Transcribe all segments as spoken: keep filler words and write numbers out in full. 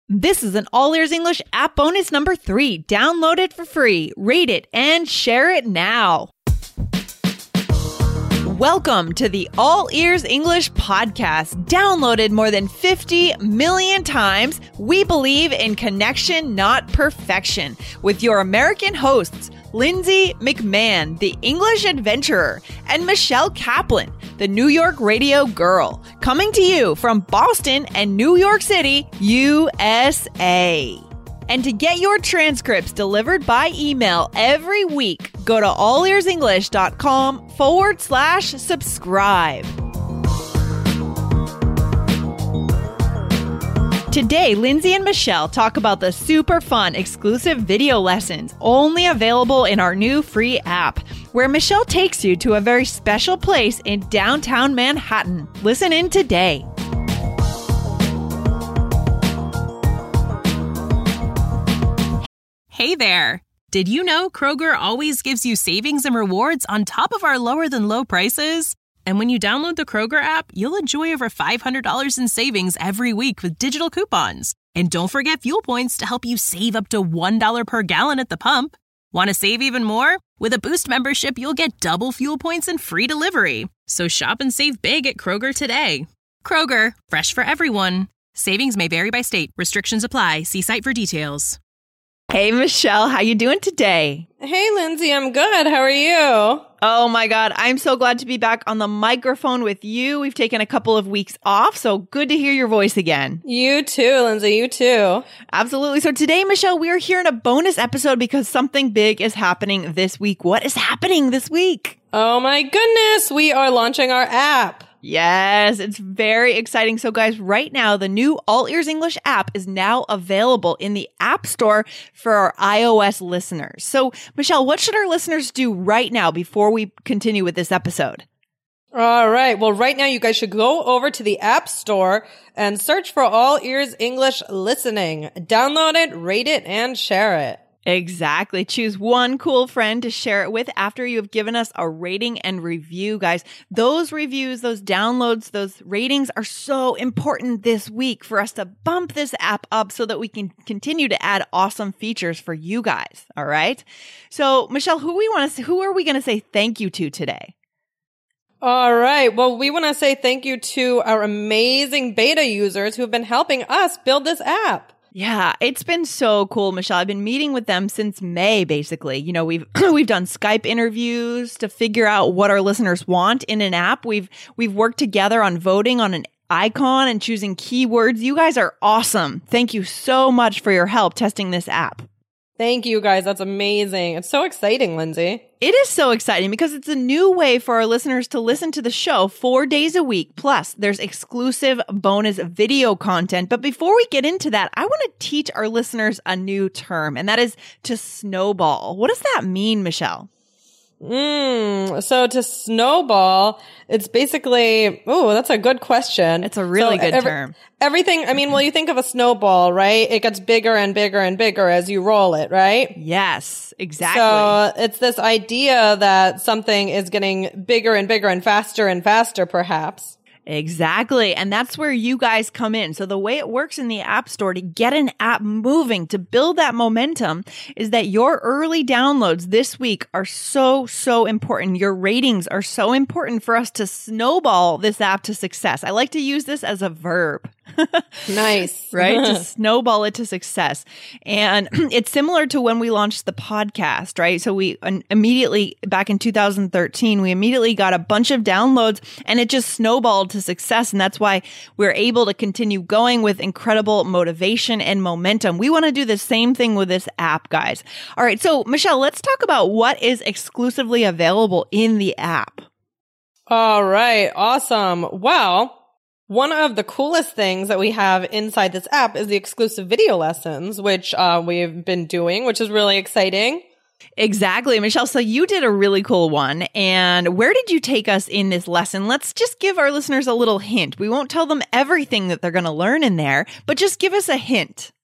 This is an All Ears English app bonus number three. Download it for free, rate it, and share it now. Welcome to the All Ears English podcast. Downloaded more than fifty million times, we believe in connection, not perfection. With your American hosts, Lindsay McMahon, the English adventurer, and Michelle Kaplan, the New York radio girl, coming to you from Boston and New York City, U S A. And to get your transcripts delivered by email every week, go to allearsenglish.com forward slash subscribe. Today, Lindsay and Michelle talk about the super fun exclusive video lessons only available in our new free app, where Michelle takes you to a very special place in downtown Manhattan. Listen in today. Hey there! Did you know Kroger always gives you savings and rewards on top of our lower than low prices? And when you download the Kroger app, you'll enjoy over five hundred dollars in savings every week with digital coupons. And don't forget fuel points to help you save up to one dollar per gallon at the pump. Want to save even more? With a Boost membership, you'll get double fuel points and free delivery. So shop and save big at Kroger today. Kroger, fresh for everyone. Savings may vary by state. Restrictions apply. See site for details. Hey, Michelle, how you doing today? Hey, Lindsay, I'm good. How are you? Oh my God, I'm so glad to be back on the microphone with you. We've taken a couple of weeks off, so good to hear your voice again. You too, Lindsay, you too. Absolutely. So today, Michelle, we are here in a bonus episode because something big is happening this week. What is happening this week? Oh my goodness, we are launching our app. Yes, it's very exciting. So guys, right now, the new All Ears English app is now available in the App Store for our iOS listeners. So Michelle, what should our listeners do right now before we continue with this episode? All right. Well, right now, you guys should go over to the App Store and search for All Ears English Listening. Download it, rate it, and share it. Exactly. Choose one cool friend to share it with after you have given us a rating and review, guys. Those reviews, those downloads, those ratings are so important this week for us to bump this app up so that we can continue to add awesome features for you guys. All right. So, Michelle, who we want to who are we going to say thank you to today? All right. Well, we want to say thank you to our amazing beta users who have been helping us build this app. Yeah, it's been so cool, Michelle. I've been meeting with them since May, basically. You know, we've we've done Skype interviews to figure out what our listeners want in an app. We've we've worked together on voting on an icon and choosing keywords. You guys are awesome. Thank you so much for your help testing this app. Thank you, guys. That's amazing. It's so exciting, Lindsay. It is so exciting because it's a new way for our listeners to listen to the show four days a week. Plus, there's exclusive bonus video content. But before we get into that, I want to teach our listeners a new term, and that is to snowball. What does that mean, Michelle? Mm, so to snowball, it's basically, oh, that's a good question. It's a really so good every, term. Everything, I mean, well, you think of a snowball, right? It gets bigger and bigger and bigger as you roll it, right? Yes, exactly. So it's this idea that something is getting bigger and bigger and faster and faster, perhaps. Exactly. And that's where you guys come in. So the way it works in the App Store to get an app moving, to build that momentum, is that your early downloads this week are so, so important. Your ratings are so important for us to snowball this app to success. I like to use this as a verb. Nice. Right? To snowball it to success. And it's similar to when we launched the podcast, right? So we um, immediately, back in two thousand thirteen, we immediately got a bunch of downloads and it just snowballed to success. And that's why we're able to continue going with incredible motivation and momentum. We want to do the same thing with this app, guys. All right. So Michelle, let's talk about what is exclusively available in the app. All right. Awesome. Well, one of the coolest things that we have inside this app is the exclusive video lessons, which uh, we've been doing, which is really exciting. Exactly, Michelle. So you did a really cool one. And where did you take us in this lesson? Let's just give our listeners a little hint. We won't tell them everything that they're going to learn in there, but just give us a hint.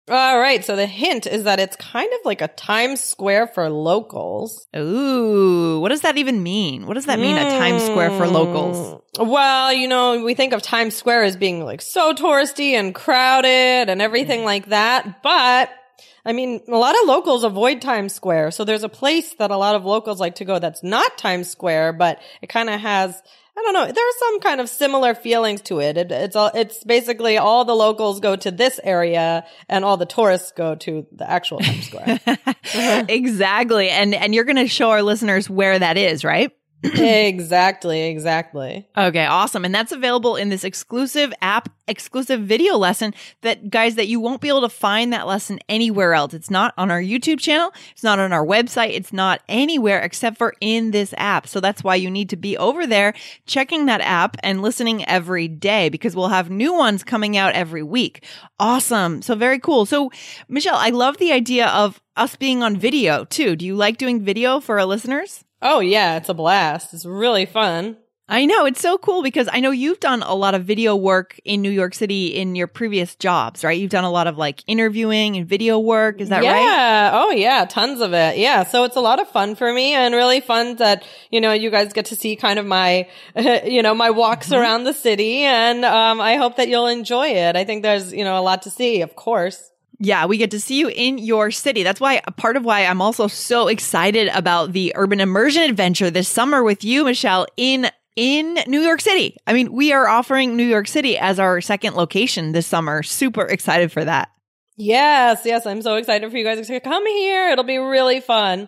All right. So the hint is that it's kind of like a Times Square for locals. Ooh, what does that even mean? What does that mean, mm. a Times Square for locals? Well, you know, we think of Times Square as being like so touristy and crowded and everything like that. But I mean, a lot of locals avoid Times Square. So there's a place that a lot of locals like to go that's not Times Square, but it kind of has, I don't know, there's some kind of similar feelings to it. it it's all, it's basically all the locals go to this area and all the tourists go to the actual Times Square. Exactly. And, and you're going to show our listeners where that is, right? Exactly, exactly. Okay, awesome. And that's available in this exclusive app, exclusive video lesson that, guys, that you won't be able to find that lesson anywhere else. It's not on our YouTube channel. It's not on our website. It's not anywhere except for in this app. So that's why you need to be over there checking that app and listening every day, because we'll have new ones coming out every week. Awesome. So very cool. So Michelle, I love the idea of us being on video too. Do you like doing video for our listeners? Oh, yeah, it's a blast. It's really fun. I know. It's so cool because I know you've done a lot of video work in New York City in your previous jobs, right? You've done a lot of like interviewing and video work. Is that yeah. right? Yeah. Oh, yeah. Tons of it. Yeah. So it's a lot of fun for me and really fun that, you know, you guys get to see kind of my, you know, my walks mm-hmm. around the city. And um, I hope that you'll enjoy it. I think there's, you know, a lot to see, of course. Yeah, we get to see you in your city. That's why a part of why I'm also so excited about the Urban Immersion Adventure this summer with you, Michelle, in in New York City. I mean, we are offering New York City as our second location this summer. Super excited for that. Yes, yes, I'm so excited for you guys to come here. It'll be really fun.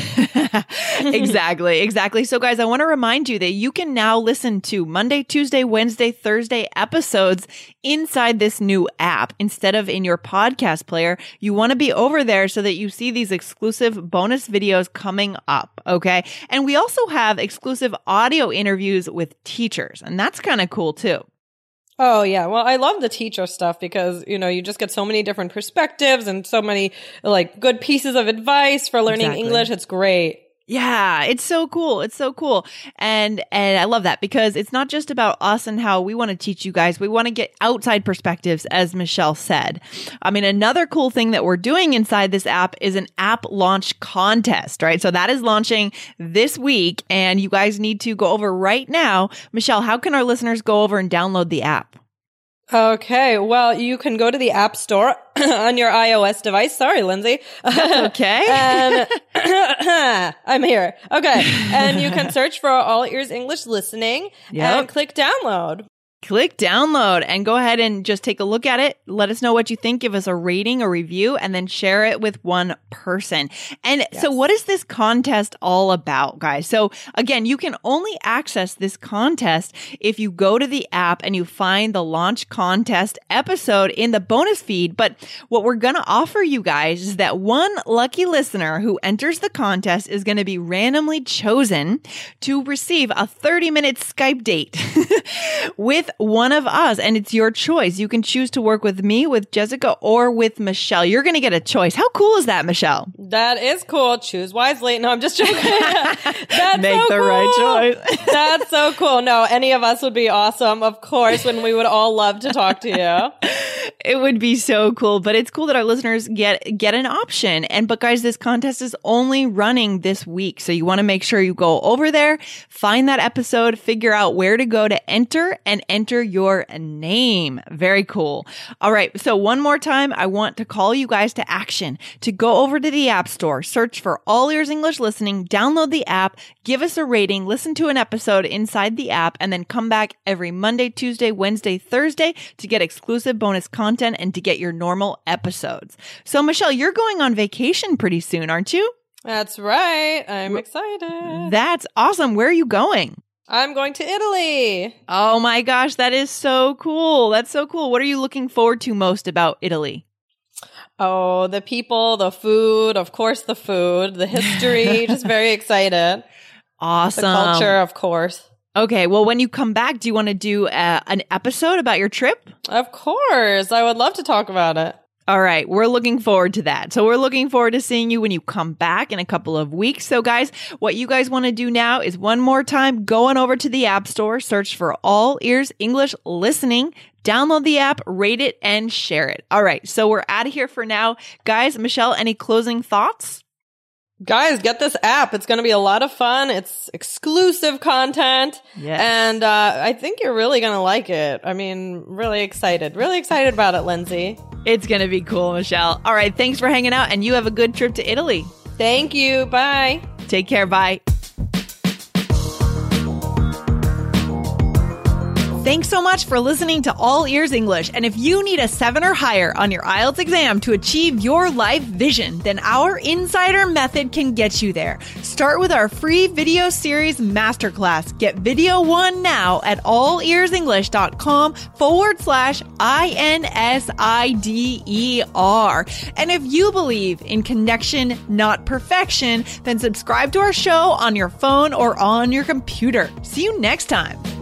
Exactly, exactly. So guys, I want to remind you that you can now listen to Monday, Tuesday, Wednesday, Thursday episodes inside this new app instead of in your podcast player. You want to be over there so that you see these exclusive bonus videos coming up, okay? And we also have exclusive audio interviews with teachers, and that's kind of cool too. Oh, yeah. Well, I love the teacher stuff because, you know, you just get so many different perspectives and so many like good pieces of advice for learning exactly. English. It's great. Yeah, it's so cool. It's so cool. And and I love that because it's not just about us and how we want to teach you guys. We want to get outside perspectives, as Michelle said. I mean, another cool thing that we're doing inside this app is an app launch contest, right? So that is launching this week and you guys need to go over right now. Michelle, how can our listeners go over and download the app? Okay, well, you can go to the App Store on your iOS device. Sorry, Lindsay. That's okay. and I'm here. Okay, and you can search for All Ears English Listening yep. and click download. Click download and go ahead and just take a look at it. Let us know what you think. Give us a rating, a review, and then share it with one person. And yes. So what is this contest all about, guys? So again, you can only access this contest if you go to the app and you find the launch contest episode in the bonus feed. But what we're going to offer you guys is that one lucky listener who enters the contest is going to be randomly chosen to receive a thirty minute Skype date with one of us, and it's your choice. You can choose to work with me, with Jessica, or with Michelle. You're going to get a choice. How cool is that, Michelle? That is cool. Choose wisely. No, I'm just joking. That's Make so the cool. right choice. That's so cool. No, any of us would be awesome, of course, when we would all love to talk to you. It would be so cool, but it's cool that our listeners get get an option. And but guys, this contest is only running this week. So you want to make sure you go over there, find that episode, figure out where to go to enter and enter your name. Very cool. All right. So one more time, I want to call you guys to action, to go over to the App Store, search for All Ears English Listening, download the app, give us a rating, listen to an episode inside the app, and then come back every Monday, Tuesday, Wednesday, Thursday to get exclusive bonus content and to get your normal episodes. So Michelle, you're going on vacation pretty soon, aren't you? That's right. I'm excited. That's awesome. Where are you going? I'm going to Italy. Oh my gosh, that is so cool. That's so cool. What are you looking forward to most about Italy? Oh, the people, the food, of course, the food, the history, just very excited. Awesome. The culture, of course. Okay, well, when you come back, do you want to do uh, an episode about your trip? Of course. I would love to talk about it. All right. We're looking forward to that. So we're looking forward to seeing you when you come back in a couple of weeks. So guys, what you guys want to do now is one more time, go on over to the App Store, search for All Ears English Listening, download the app, rate it, and share it. All right. So we're out of here for now. Guys, Michelle, any closing thoughts? Guys, get this app. It's going to be a lot of fun. It's exclusive content. Yes. And uh, I think you're really going to like it. I mean, really excited. Really excited about it, Lindsay. It's going to be cool, Michelle. All right. Thanks for hanging out, and you have a good trip to Italy. Thank you. Bye. Take care. Bye. Thanks so much for listening to All Ears English. And if you need a seven or higher on your I E L T S exam to achieve your life vision, then our Insider Method can get you there. Start with our free video series masterclass. Get video one now at allearsenglish.com forward slash I N S I D E R. And if you believe in connection, not perfection, then subscribe to our show on your phone or on your computer. See you next time.